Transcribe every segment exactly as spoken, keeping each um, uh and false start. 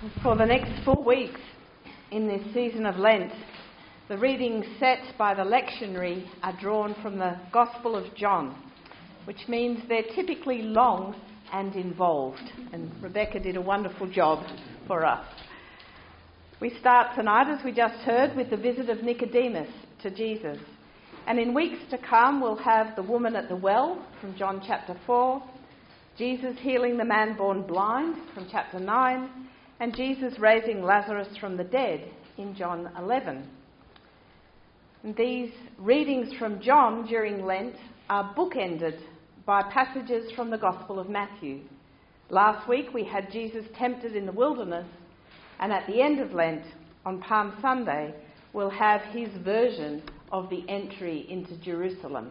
For the next four weeks in this season of Lent, the readings set by the lectionary are drawn from the Gospel of John, which means they're typically long and involved. And Rebecca did a wonderful job for us. We start tonight, as we just heard, with the visit of Nicodemus to Jesus. And in weeks to come, we'll have the woman at the well from John chapter four, Jesus healing the man born blind from chapter nine, and Jesus raising Lazarus from the dead in John eleven. And these readings from John during Lent are bookended by passages from the Gospel of Matthew. Last week we had Jesus tempted in the wilderness, and at the end of Lent, on Palm Sunday, we'll have his version of the entry into Jerusalem.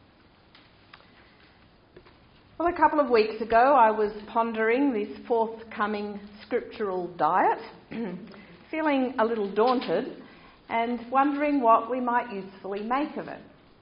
Well, a couple of weeks ago I was pondering this forthcoming scriptural diet, feeling a little daunted and wondering what we might usefully make of it.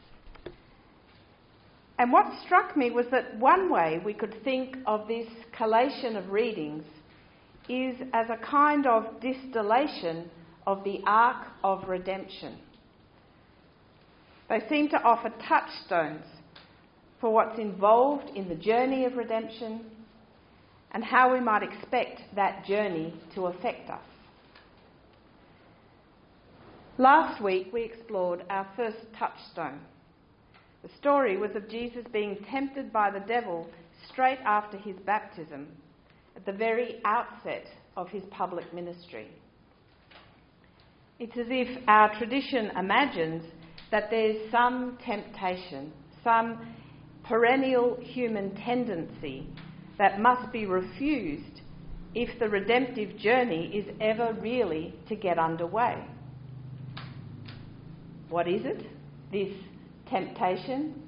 And what struck me was that one way we could think of this collation of readings is as a kind of distillation of the arc of redemption. They seem to offer touchstones for what's involved in the journey of redemption and how we might expect that journey to affect us. Last week we explored our first touchstone. The story was of Jesus being tempted by the devil straight after his baptism, at the very outset of his public ministry. It's as if our tradition imagines that there's some temptation, some perennial human tendency that must be refused if the redemptive journey is ever really to get underway. What is it, this temptation?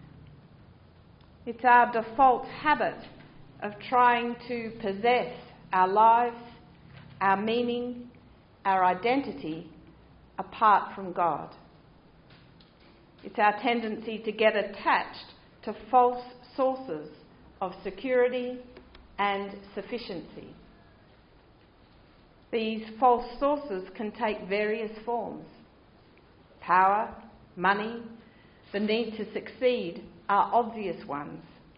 It's our default habit of trying to possess our lives, our meaning, our identity apart from God. It's our tendency to get attached to false sources of security and sufficiency. These false sources can take various forms. Power, money, the need to succeed are obvious ones.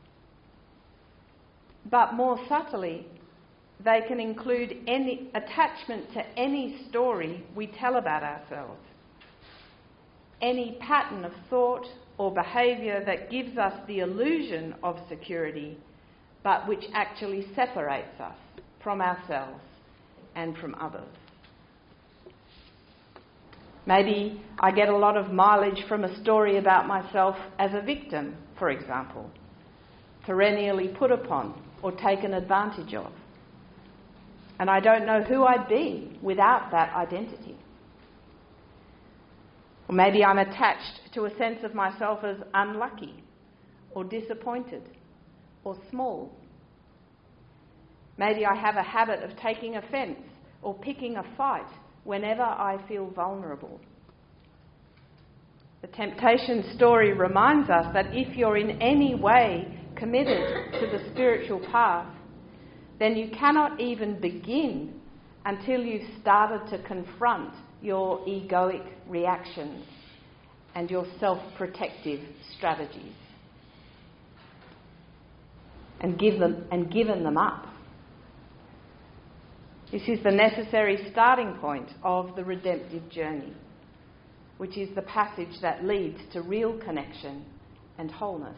But more subtly, they can include any attachment to any story we tell about ourselves, any pattern of thought or behaviour that gives us the illusion of security, but which actually separates us from ourselves and from others. Maybe I get a lot of mileage from a story about myself as a victim, for example, perennially put upon or taken advantage of. And I don't know who I'd be without that identity. Or maybe I'm attached to a sense of myself as unlucky or disappointed or small. Maybe I have a habit of taking offence or picking a fight whenever I feel vulnerable. The temptation story reminds us that if you're in any way committed to the spiritual path, then you cannot even begin until you've started to confront your egoic reactions and your self-protective strategies and give them and given them up. This is the necessary starting point of the redemptive journey, which is the passage that leads to real connection and wholeness.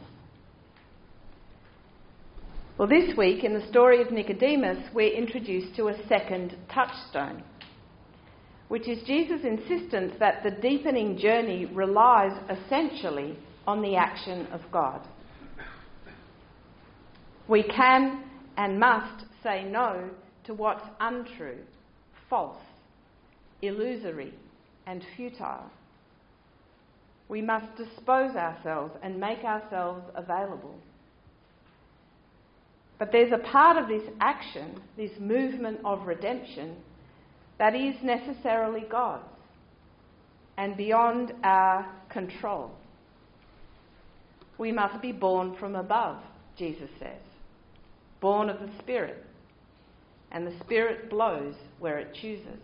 Well, this week in the story of Nicodemus, we're introduced to a second touchstone, which is Jesus' insistence that the deepening journey relies essentially on the action of God. We can and must say no to what's untrue, false, illusory, and futile. We must dispose ourselves and make ourselves available. But there's a part of this action, this movement of redemption, that is necessarily God's and beyond our control. We must be born from above, Jesus says, born of the Spirit, and the Spirit blows where it chooses.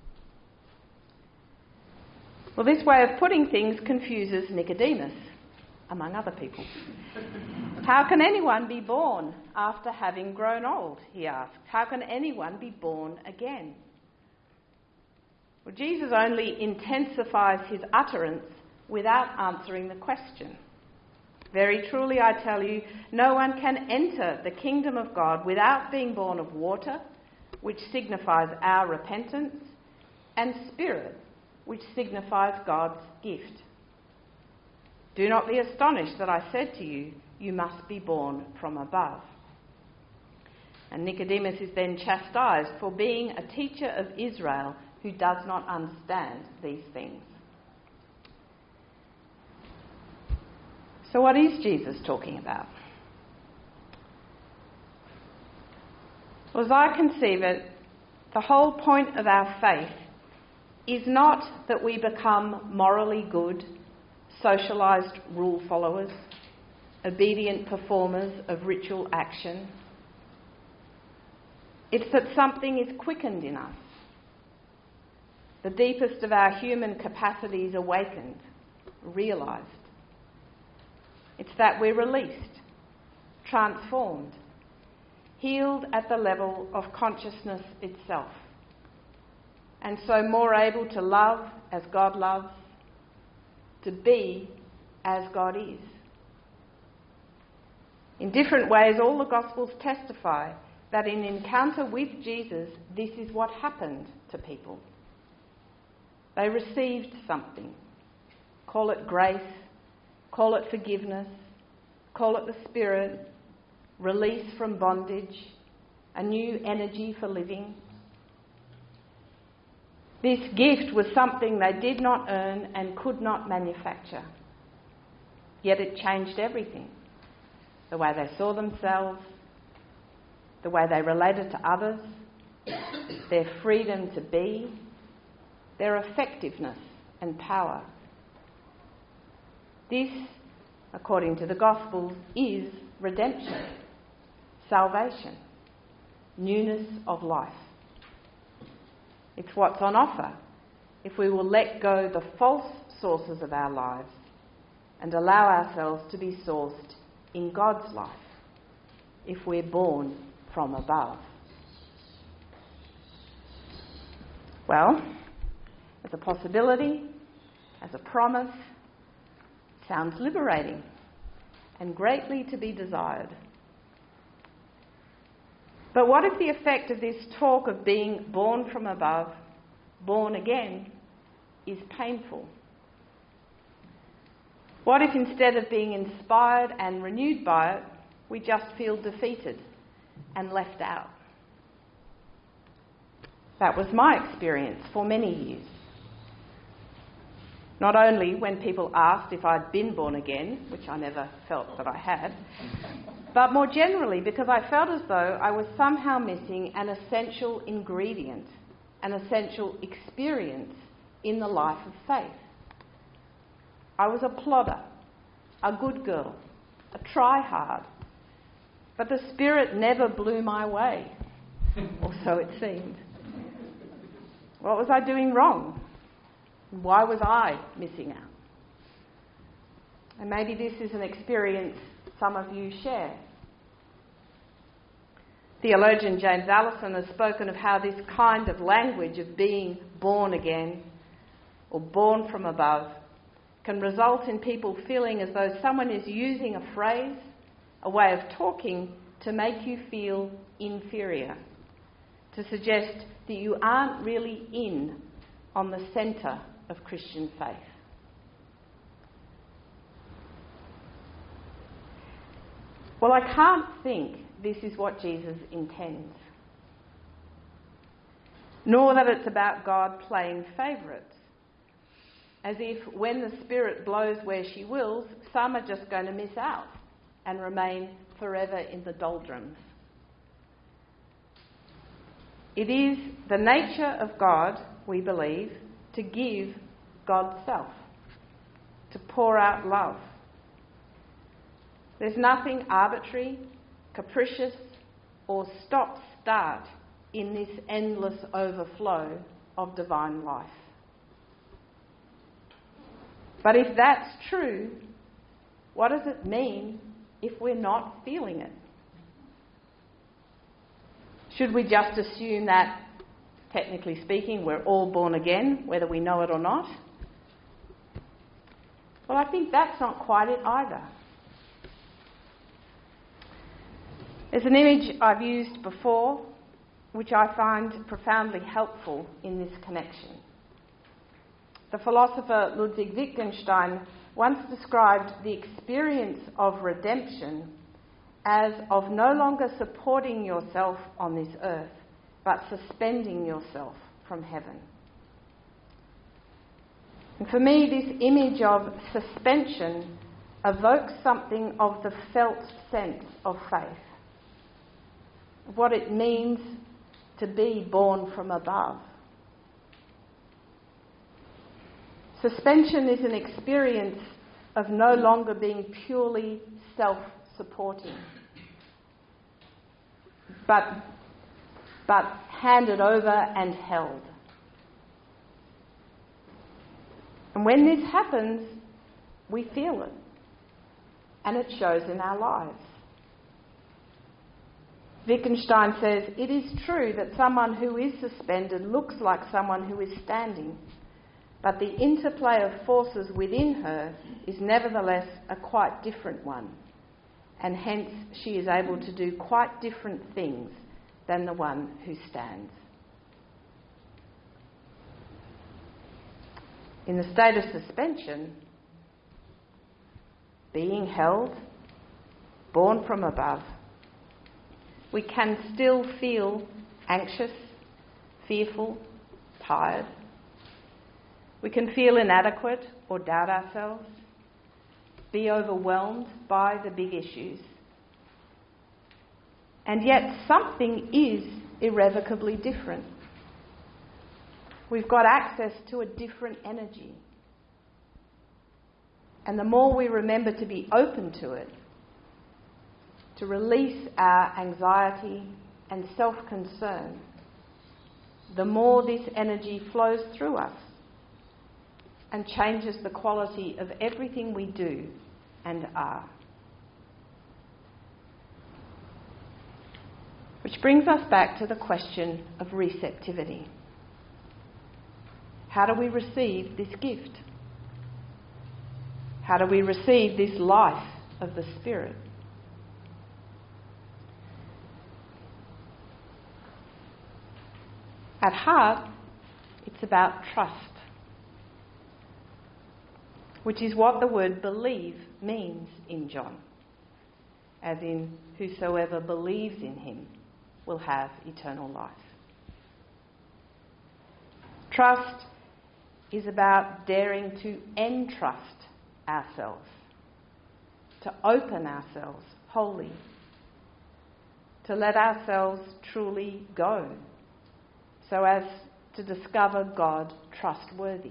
Well, this way of putting things confuses Nicodemus, among other people. How can anyone be born after having grown old, he asks. How can anyone be born again? Well, Jesus only intensifies his utterance without answering the question. Very truly, I tell you, no one can enter the kingdom of God without being born of water, which signifies our repentance, and Spirit, which signifies God's gift. Do not be astonished that I said to you, you must be born from above. And Nicodemus is then chastised for being a teacher of Israel who does not understand these things. So what is Jesus talking about? Well, as I conceive it, the whole point of our faith is not that we become morally good, socialised rule followers, obedient performers of ritual action. It's that something is quickened in us. The deepest of our human capacities awakened, realised. It's that we're released, transformed, healed at the level of consciousness itself, and so more able to love as God loves, to be as God is. In different ways, all the Gospels testify that in encounter with Jesus, this is what happened to people. They received something. Call it grace, call it forgiveness, call it the Spirit, release from bondage, a new energy for living. This gift was something they did not earn and could not manufacture. Yet it changed everything. The way they saw themselves, the way they related to others, their freedom to be, their effectiveness and power. This, according to the Gospels, is redemption, salvation, newness of life. It's what's on offer if we will let go the false sources of our lives and allow ourselves to be sourced in God's life, if we're born from above. Well, as a possibility, as a promise, sounds liberating and greatly to be desired. But what if the effect of this talk of being born from above, born again, is painful? What if instead of being inspired and renewed by it, we just feel defeated and left out? That was my experience for many years. Not only when people asked if I'd been born again, which I never felt that I had, but more generally because I felt as though I was somehow missing an essential ingredient, an essential experience in the life of faith. I was a plodder, a good girl, a try-hard, but the Spirit never blew my way, or so it seemed. What was I doing wrong? Why was I missing out? And maybe this is an experience some of you share. Theologian James Allison has spoken of how this kind of language of being born again or born from above can result in people feeling as though someone is using a phrase, a way of talking, to make you feel inferior, to suggest that you aren't really in on the centre of Christian faith. Well, I can't think this is what Jesus intends, nor that it's about God playing favourites, as if when the Spirit blows where she wills, some are just going to miss out and remain forever in the doldrums. It is the nature of God, we believe, to give God's self, to pour out love. There's nothing arbitrary, capricious, or stop-start in this endless overflow of divine life. But if that's true, what does it mean if we're not feeling it? Should we just assume that, technically speaking, we're all born again, whether we know it or not? Well, I think that's not quite it either. There's an image I've used before, which I find profoundly helpful in this connection. The philosopher Ludwig Wittgenstein once described the experience of redemption as of no longer supporting yourself on this earth, but suspending yourself from heaven. And for me, this image of suspension evokes something of the felt sense of faith, of what it means to be born from above. Suspension is an experience of no longer being purely self-supporting, but, but handed over and held. And when this happens, we feel it, and it shows in our lives. Wittgenstein says, it is true that someone who is suspended looks like someone who is standing, but the interplay of forces within her is nevertheless a quite different one, and hence she is able to do quite different things than the one who stands. In the state of suspension, being held, born from above, we can still feel anxious, fearful, tired. We can feel inadequate or doubt ourselves, be overwhelmed by the big issues. And yet something is irrevocably different. We've got access to a different energy. And the more we remember to be open to it, to release our anxiety and self-concern, the more this energy flows through us and changes the quality of everything we do and are. Which brings us back to the question of receptivity. How do we receive this gift? How do we receive this life of the Spirit? At heart, it's about trust, which is what the word believe means in John, as in, whosoever believes in him will have eternal life. Trust is about daring to entrust ourselves, to open ourselves wholly, to let ourselves truly go, so as to discover God trustworthy.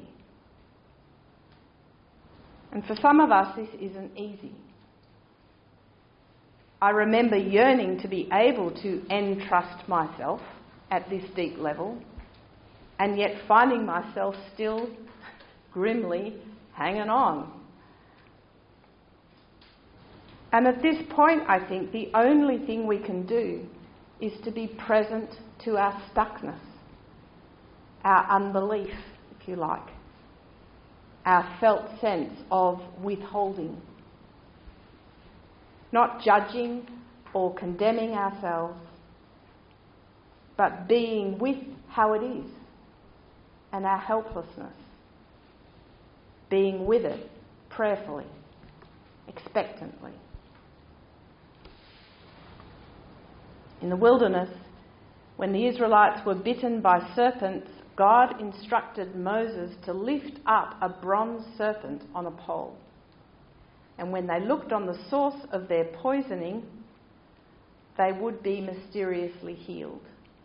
And for some of us, this isn't easy. I remember yearning to be able to entrust myself at this deep level, and yet finding myself still grimly hanging on. And at this point, I think the only thing we can do is to be present to our stuckness, our unbelief, if you like, our felt sense of withholding, not judging or condemning ourselves, but being with how it is and our helplessness, being with it prayerfully, expectantly. In the wilderness, when the Israelites were bitten by serpents, God instructed Moses to lift up a bronze serpent on a pole. And when they looked on the source of their poisoning, they would be mysteriously healed.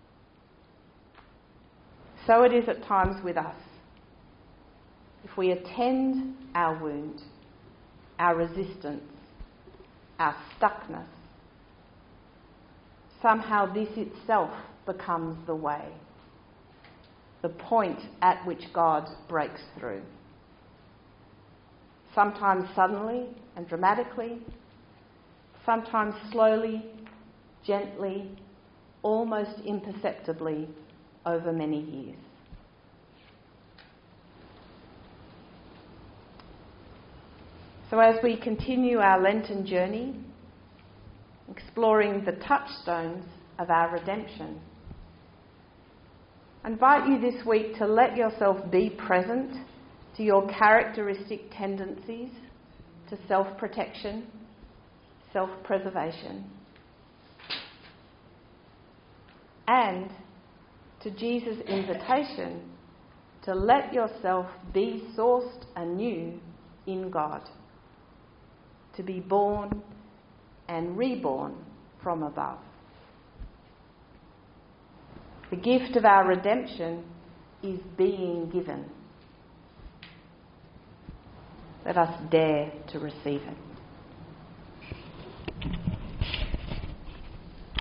So it is at times with us. If we attend our wound, our resistance, our stuckness, somehow this itself becomes the way, the point at which God breaks through. Sometimes suddenly and dramatically, sometimes slowly, gently, almost imperceptibly over many years. So as we continue our Lenten journey, exploring the touchstones of our redemption, I invite you this week to let yourself be present to your characteristic tendencies to self-protection, self-preservation, and to Jesus' invitation to let yourself be sourced anew in God, to be born and reborn from above. The gift of our redemption is being given. Let us dare to receive it.